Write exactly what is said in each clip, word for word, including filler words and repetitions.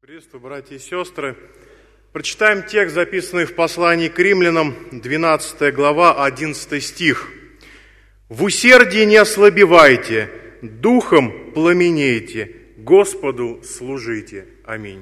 Приветствую, братья и сестры. Прочитаем текст, записанный в послании к римлянам, двенадцатая глава, одиннадцатый стих. «В усердии не ослабевайте, духом пламенейте, Господу служите». Аминь.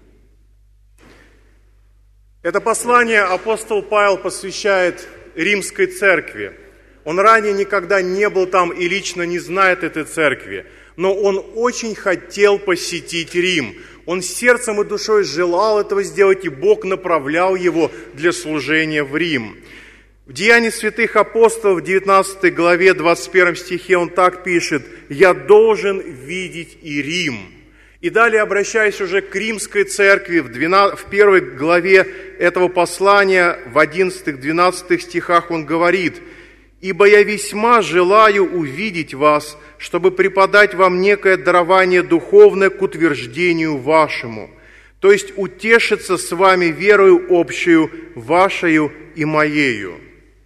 Это послание апостол Павел посвящает Римской церкви. Он ранее никогда не был там и лично не знает этой церкви, но он очень хотел посетить Рим. Он сердцем и душой желал этого сделать, и Бог направлял его для служения в Рим. В Деянии святых апостолов, в девятнадцатой главе, двадцать первом стихе он так пишет: «Я должен видеть и Рим». И далее, обращаясь уже к римской церкви, в, двенадцатой, в первой главе этого послания, в одиннадцатых-двенадцатых стихах он говорит: «Ибо я весьма желаю увидеть вас, чтобы преподать вам некое дарование духовное к утверждению вашему, то есть утешиться с вами верою общую, вашею и моею».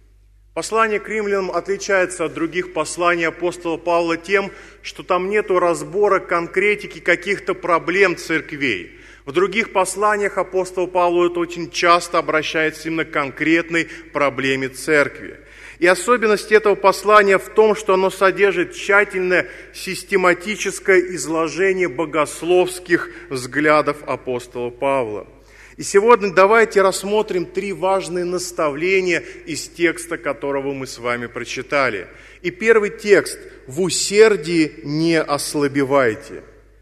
Послание к римлянам отличается от других посланий апостола Павла тем, что там нету разбора конкретики каких-то проблем церквей. В других посланиях апостол Павел это очень часто обращается именно к конкретной проблеме церкви. И особенность этого послания в том, что оно содержит тщательное систематическое изложение богословских взглядов апостола Павла. И сегодня давайте рассмотрим три важные наставления из текста, которого мы с вами прочитали. И первый текст: «В усердии не ослабевайте».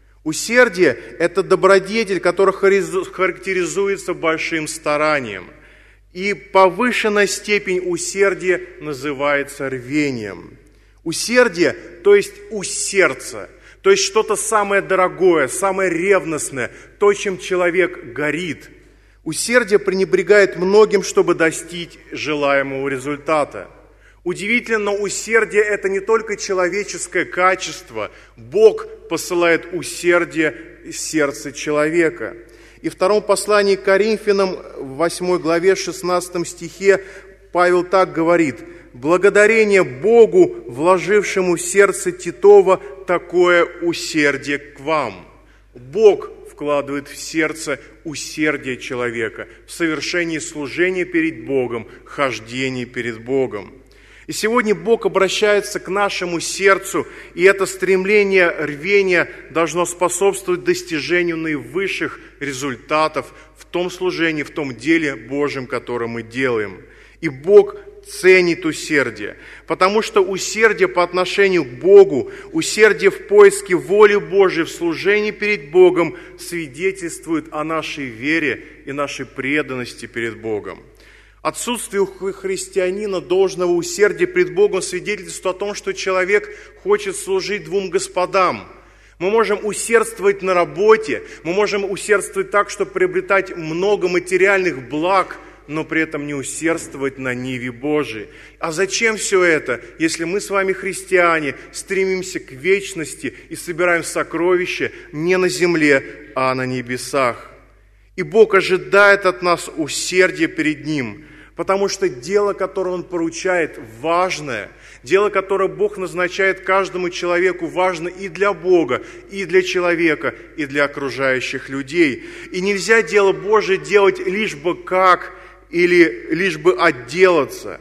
Усердие – это добродетель, который характеризуется большим старанием. И повышенная степень усердия называется рвением. Усердие, то есть у сердца, то есть что-то самое дорогое, самое ревностное, то, чем человек горит. Усердие пренебрегает многим, чтобы достичь желаемого результата. Удивительно, но усердие – это не только человеческое качество. Бог посылает усердие в сердце человека. И в втором послании к Коринфянам, в восьмой главе, шестнадцатом стихе, Павел так говорит: «Благодарение Богу, вложившему в сердце Титова такое усердие к вам». Бог вкладывает в сердце усердие человека в совершении служения перед Богом, хождении перед Богом. И сегодня Бог обращается к нашему сердцу, и это стремление, рвение должно способствовать достижению наивысших результатов в том служении, в том деле Божьем, которое мы делаем. И Бог ценит усердие, потому что усердие по отношению к Богу, усердие в поиске воли Божьей, в служении перед Богом свидетельствует о нашей вере и нашей преданности перед Богом. Отсутствие у христианина должного усердия пред Богом свидетельствует о том, что человек хочет служить двум господам. Мы можем усердствовать на работе, мы можем усердствовать так, чтобы приобретать много материальных благ, но при этом не усердствовать на ниве Божией. А зачем все это, если мы с вами, христиане, стремимся к вечности и собираем сокровища не на земле, а на небесах? И Бог ожидает от нас усердия перед Ним, потому что дело, которое Он поручает, важное. Дело, которое Бог назначает каждому человеку, важно и для Бога, и для человека, и для окружающих людей. И нельзя дело Божие делать лишь бы как, или лишь бы отделаться.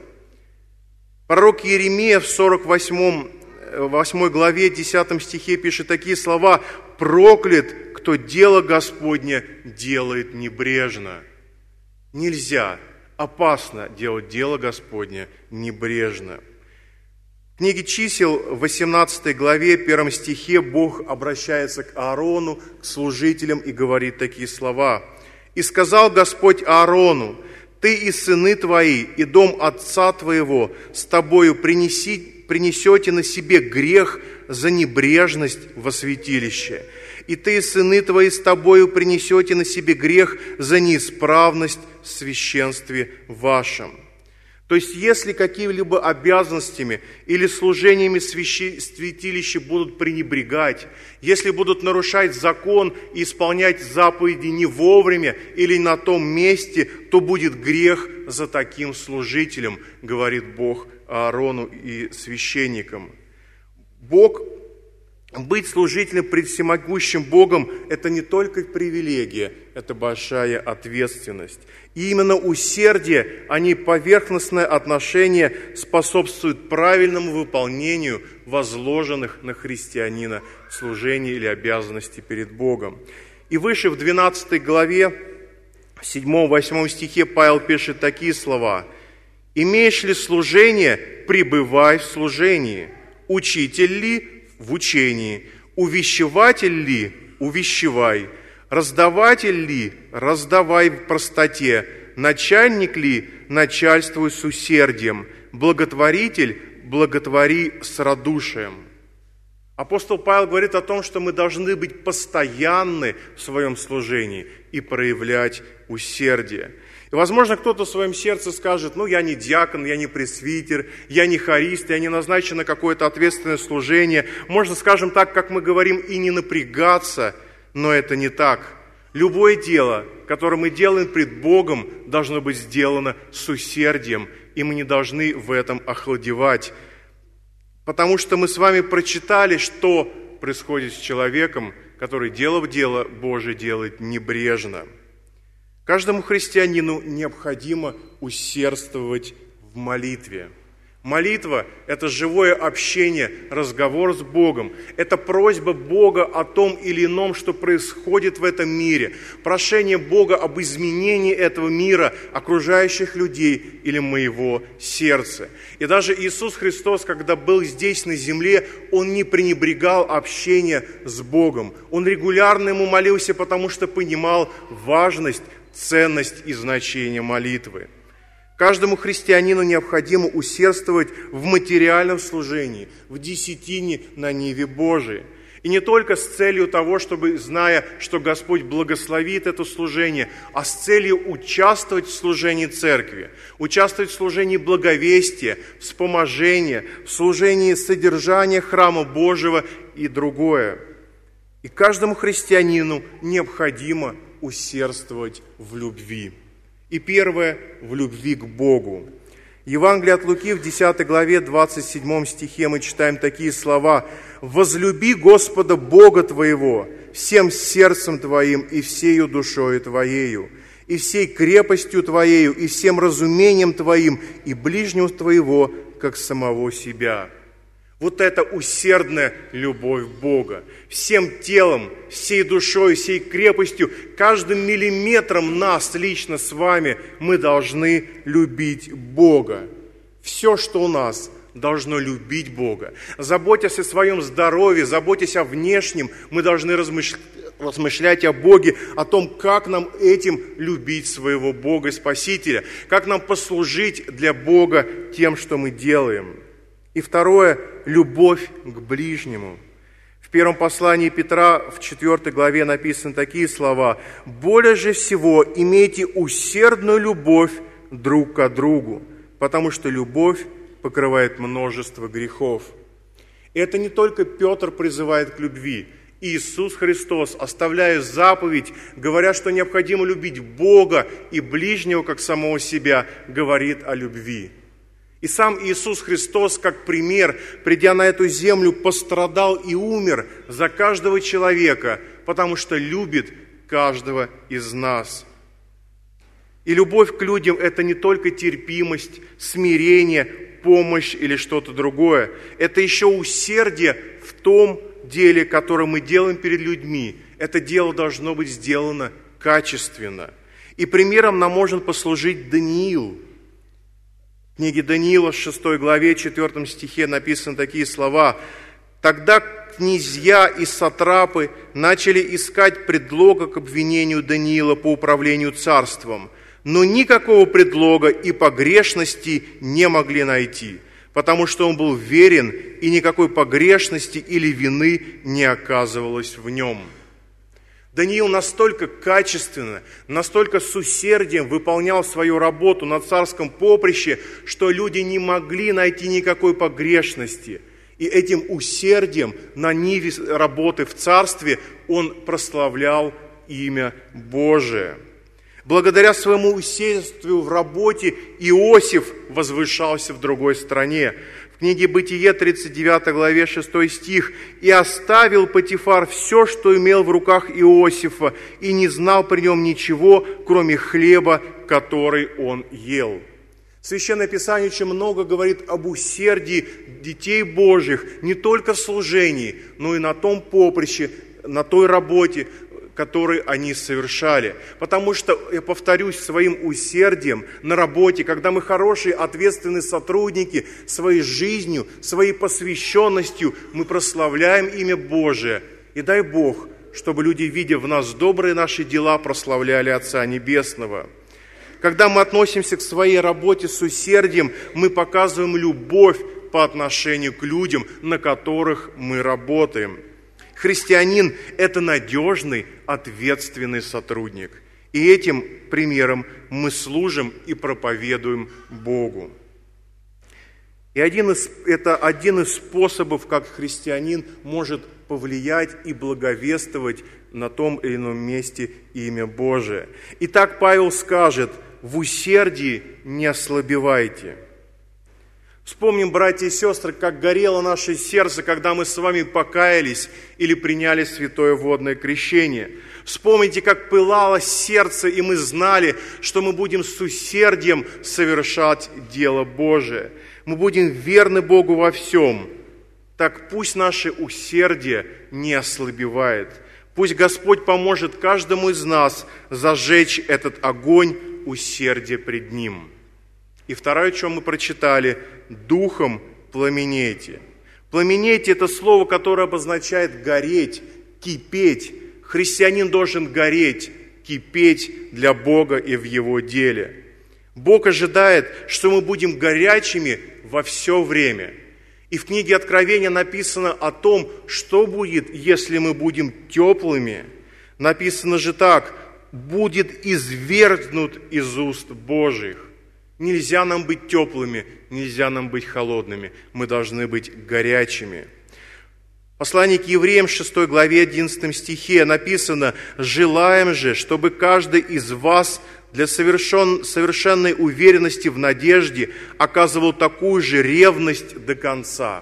Пророк Иеремия в сорок восьмой главе, десятом стихе пишет такие слова: «Проклят, кто дело Господне делает небрежно». Нельзя, опасно делать дело Господне небрежно. В книге Чисел, в восемнадцатой главе, первом стихе, Бог обращается к Аарону, к служителям, и говорит такие слова: «И сказал Господь Аарону: ты и сыны твои, и дом отца твоего с тобою принеси, принесете на себе грех за небрежность во святилище. И ты и сыны твои с тобою принесете на себе грех за неисправность в священстве вашем». То есть, если какими-либо обязанностями или служениями святилища будут пренебрегать, если будут нарушать закон и исполнять заповеди не вовремя или на том месте, то будет грех за таким служителем, говорит Бог Аарону и священникам. Бог быть служителем пред всемогущим Богом – это не только привилегия, это большая ответственность. И именно усердие, а не поверхностное отношение способствует правильному выполнению возложенных на христианина служений или обязанностей перед Богом. И выше в двенадцатой главе, в седьмом-восьмом стихе Павел пишет такие слова: «Имеешь ли служение, пребывай в служении, учитель ли, в учении, увещеватель ли, увещевай, раздаватель ли, раздавай в простоте, начальник ли, начальствуй с усердием, благотворитель, благотвори с радушием». Апостол Павел говорит о том, что мы должны быть постоянны в своем служении и проявлять усердие. И, возможно, кто-то в своем сердце скажет: ну, я не диакон, я не пресвитер, я не хорист, я не назначен на какое-то ответственное служение. Можно, скажем так, как мы говорим, и не напрягаться, но это не так. Любое дело, которое мы делаем пред Богом, должно быть сделано с усердием, и мы не должны в этом охладевать. Потому что мы с вами прочитали, что происходит с человеком, который, делав дело Божие, делает небрежно. Каждому христианину необходимо усердствовать в молитве. Молитва – это живое общение, разговор с Богом. Это просьба Бога о том или ином, что происходит в этом мире. Прошение Бога об изменении этого мира, окружающих людей или моего сердца. И даже Иисус Христос, когда был здесь на земле, Он не пренебрегал общения с Богом. Он регулярно Ему молился, потому что понимал важность, ценность и значение молитвы. Каждому христианину необходимо усердствовать в материальном служении, в десятине на ниве Божией. И не только с целью того, чтобы, зная, что Господь благословит это служение, а с целью участвовать в служении церкви, участвовать в служении благовестия, вспоможения, в служении содержания храма Божьего и другое. И каждому христианину необходимо усердствовать в любви. И первое – в любви к Богу. Евангелие от Луки в десятой главе, двадцать седьмом стихе мы читаем такие слова: «Возлюби Господа Бога твоего всем сердцем твоим и всею душою твоею, и всей крепостью твоею, и всем разумением твоим, и ближнего твоего, как самого себя». Вот это усердная любовь Бога. Всем телом, всей душой, всей крепостью, каждым миллиметром нас лично с вами мы должны любить Бога. Все, что у нас, должно любить Бога. Заботясь о своем здоровье, заботясь о внешнем, мы должны размышлять, размышлять о Боге, о том, как нам этим любить своего Бога и Спасителя, как нам послужить для Бога тем, что мы делаем. И второе – любовь к ближнему. В первом послании Петра, в четвёртой главе написаны такие слова: «Более же всего имейте усердную любовь друг к другу, потому что любовь покрывает множество грехов». И это не только Петр призывает к любви. Иисус Христос, оставляя заповедь, говоря, что необходимо любить Бога и ближнего, как самого себя, говорит о любви. И сам Иисус Христос, как пример, придя на эту землю, пострадал и умер за каждого человека, потому что любит каждого из нас. И любовь к людям – это не только терпимость, смирение, помощь или что-то другое. Это еще усердие в том деле, которое мы делаем перед людьми. Это дело должно быть сделано качественно. И примером нам может послужить Даниил. В книге Даниила, в шестой главе, четвёртом стихе написаны такие слова: «Тогда князья и сатрапы начали искать предлога к обвинению Даниила по управлению царством, но никакого предлога и погрешности не могли найти, потому что он был верен, и никакой погрешности или вины не оказывалось в нем». Даниил настолько качественно, настолько с усердием выполнял свою работу на царском поприще, что люди не могли найти никакой погрешности. И этим усердием на ниве работы в царстве он прославлял имя Божие. Благодаря своему усердию в работе Иосиф возвышался в другой стране. В книге Бытие, тридцать девятой главе, шестой стих. «И оставил Потифар все, что имел в руках Иосифа, и не знал при нем ничего, кроме хлеба, который он ел». Священное Писание очень много говорит об усердии детей Божьих, не только в служении, но и на том поприще, на той работе, которые они совершали. Потому что, я повторюсь, своим усердием на работе, когда мы хорошие, ответственные сотрудники, своей жизнью, своей посвященностью, мы прославляем имя Божие. И дай Бог, чтобы люди, видя в нас добрые наши дела, прославляли Отца Небесного. Когда мы относимся к своей работе с усердием, мы показываем любовь по отношению к людям, на которых мы работаем. Христианин – это надежный, ответственный сотрудник. И этим примером мы служим и проповедуем Богу. И один из, это один из способов, как христианин может повлиять и благовествовать на том или ином месте имя Божие. Итак, Павел скажет: «В усердии не ослабевайте». Вспомним, братья и сестры, как горело наше сердце, когда мы с вами покаялись или приняли святое водное крещение. Вспомните, как пылало сердце, и мы знали, что мы будем с усердием совершать дело Божие. Мы будем верны Богу во всем. Так пусть наше усердие не ослабевает. Пусть Господь поможет каждому из нас зажечь этот огонь усердия пред Ним. И второе, о чем мы прочитали: «Духом пламенейте». Пламенейте – это слово, которое обозначает гореть, кипеть. Христианин должен гореть, кипеть для Бога и в Его деле. Бог ожидает, что мы будем горячими во все время. И в книге Откровения написано о том, что будет, если мы будем теплыми. Написано же так: «Будет извергнут из уст Божьих». Нельзя нам быть теплыми, нельзя нам быть холодными. Мы должны быть горячими. Послание к евреям, шестой главе, одиннадцатом стихе написано: «Желаем же, чтобы каждый из вас для совершен, совершенной уверенности в надежде оказывал такую же ревность до конца».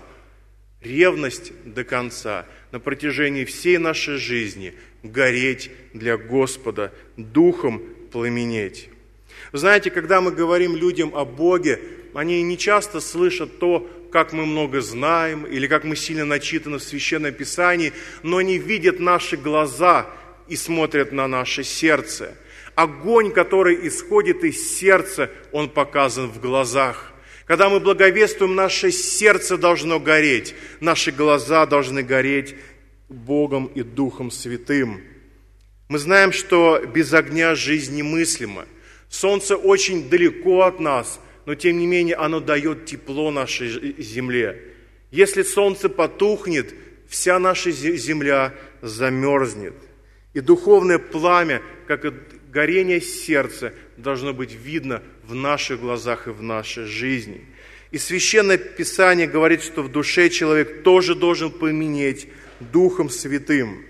Ревность до конца. На протяжении всей нашей жизни гореть для Господа, духом пламенеть. Вы знаете, когда мы говорим людям о Боге, они не часто слышат то, как мы много знаем, или как мы сильно начитаны в Священном Писании, но они видят наши глаза и смотрят на наше сердце. Огонь, который исходит из сердца, он показан в глазах. Когда мы благовествуем, наше сердце должно гореть, наши глаза должны гореть Богом и Духом Святым. Мы знаем, что без огня жизнь немыслима. Солнце очень далеко от нас, но тем не менее оно дает тепло нашей земле. Если солнце потухнет, вся наша земля замерзнет. И духовное пламя, как и горение сердца, должно быть видно в наших глазах и в нашей жизни. И Священное Писание говорит, что в душе человек тоже должен пламенеть Духом Святым.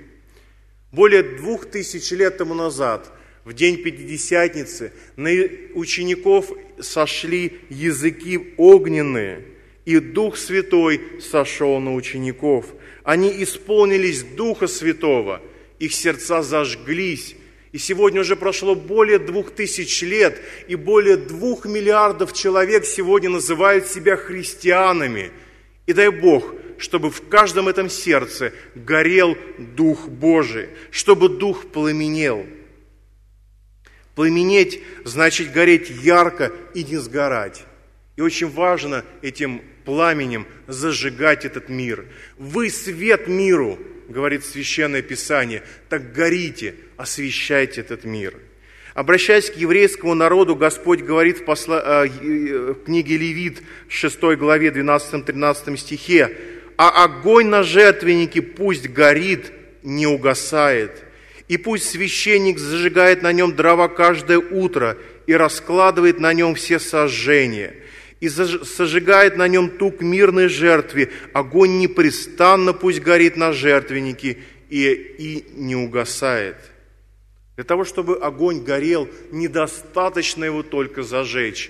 Более двух тысяч лет тому назад, в день Пятидесятницы, на учеников сошли языки огненные, и Дух Святой сошел на учеников. Они исполнились Духа Святого, их сердца зажглись. И сегодня уже прошло более двух тысяч лет, и более двух миллиардов человек сегодня называют себя христианами. И дай Бог, чтобы в каждом этом сердце горел Дух Божий, чтобы Дух пламенел. Пламенеть значит гореть ярко и не сгорать. И очень важно этим пламенем зажигать этот мир. Вы свет миру, говорит Священное Писание, так горите, освещайте этот мир. Обращаясь к еврейскому народу, Господь говорит в, посла... в книге Левит, шестой главе, двенадцатом-тринадцатом стихе: «А огонь на жертвеннике пусть горит, не угасает, и пусть священник зажигает на нем дрова каждое утро и раскладывает на нем все сожжения, и сожигает на нем тук мирной жертве, огонь непрестанно пусть горит на жертвеннике и, и не угасает». Для того, чтобы огонь горел, недостаточно его только зажечь.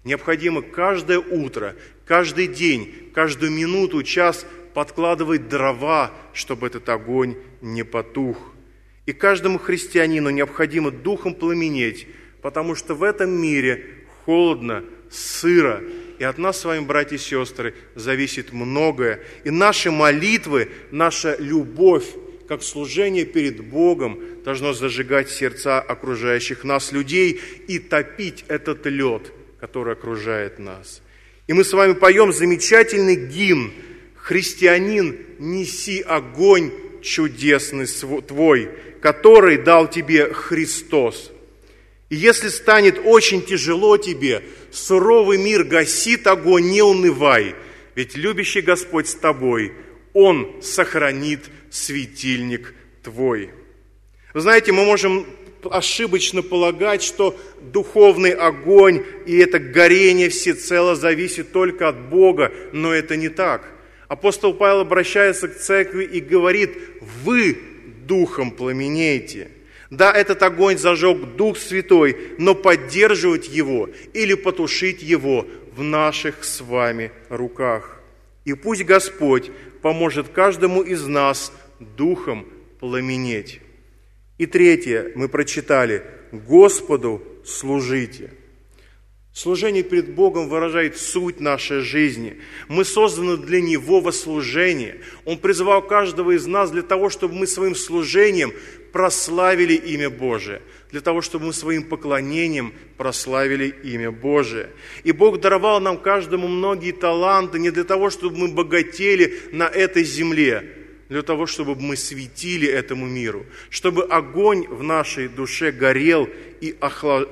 Необходимо каждое утро, каждый день, каждую минуту, час подкладывать дрова, чтобы этот огонь не потух. И каждому христианину необходимо духом пламенеть, потому что в этом мире холодно, сыро, и от нас с вами, братья и сестры, зависит многое. И наши молитвы, наша любовь, как служение перед Богом, должно зажигать сердца окружающих нас людей и топить этот лед, который окружает нас. И мы с вами поем замечательный гимн «Христианин, неси огонь чудесный твой, который дал тебе Христос». И если станет очень тяжело тебе, суровый мир гасит огонь, не унывай, ведь любящий Господь с тобой, Он сохранит светильник твой. Вы знаете, мы можем ошибочно полагать, что духовный огонь и это горение всецело зависит только от Бога, но это не так. Апостол Павел обращается к церкви и говорит: «Вы духом пламенеете». Да, этот огонь зажег Дух Святой, но поддерживать его или потушить его в наших с вами руках. И пусть Господь поможет каждому из нас духом пламенеть. И третье, мы прочитали: Господу служите. Служение перед Богом выражает суть нашей жизни. Мы созданы для Него во служение. Он призвал каждого из нас для того, чтобы мы своим служением прославили имя Божие, для того, чтобы мы своим поклонением прославили имя Божие. И Бог даровал нам каждому многие таланты не для того, чтобы мы богатели на этой земле, для того, чтобы мы светили этому миру, чтобы огонь в нашей душе горел и охла...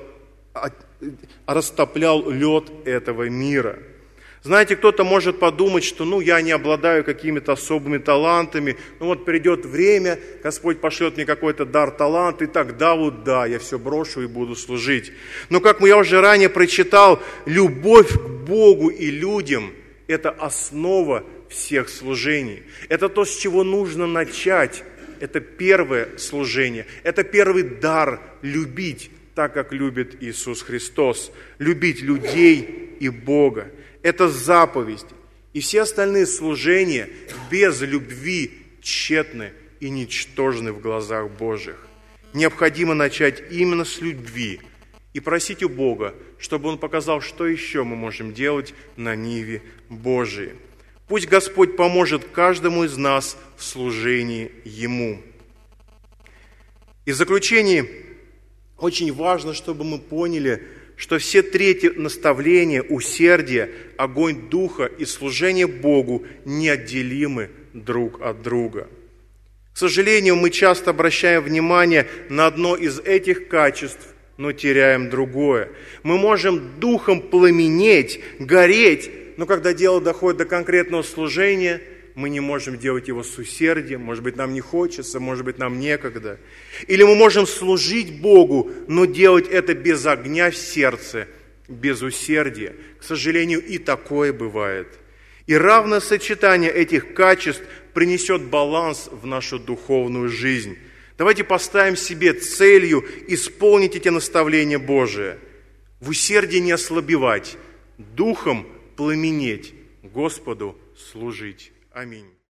растоплял лед этого мира. Знаете, кто-то может подумать, что ну я не обладаю какими-то особыми талантами, ну вот придет время, Господь пошлет мне какой-то дар, талант, и тогда вот да, я все брошу и буду служить. Но как я уже ранее прочитал, любовь к Богу и людям – это основа всех служений. Это то, с чего нужно начать. Это первое служение, это первый дар – любить так, как любит Иисус Христос, любить людей и Бога. Это заповедь. И все остальные служения без любви тщетны и ничтожны в глазах Божьих. Необходимо начать именно с любви и просить у Бога, чтобы Он показал, что еще мы можем делать на ниве Божией. Пусть Господь поможет каждому из нас в служении Ему. И в заключение очень важно, чтобы мы поняли, что все третьи наставления, усердие, огонь Духа и служение Богу неотделимы друг от друга. К сожалению, мы часто обращаем внимание на одно из этих качеств, но теряем другое. Мы можем духом пламенеть, гореть, но когда дело доходит до конкретного служения, мы не можем делать его с усердием, может быть, нам не хочется, может быть, нам некогда. Или мы можем служить Богу, но делать это без огня в сердце, без усердия. К сожалению, и такое бывает. И равное сочетание этих качеств принесет баланс в нашу духовную жизнь. Давайте поставим себе целью исполнить эти наставления Божии. В усердии не ослабевать, духом пламенеть, Господу служить. Аминь.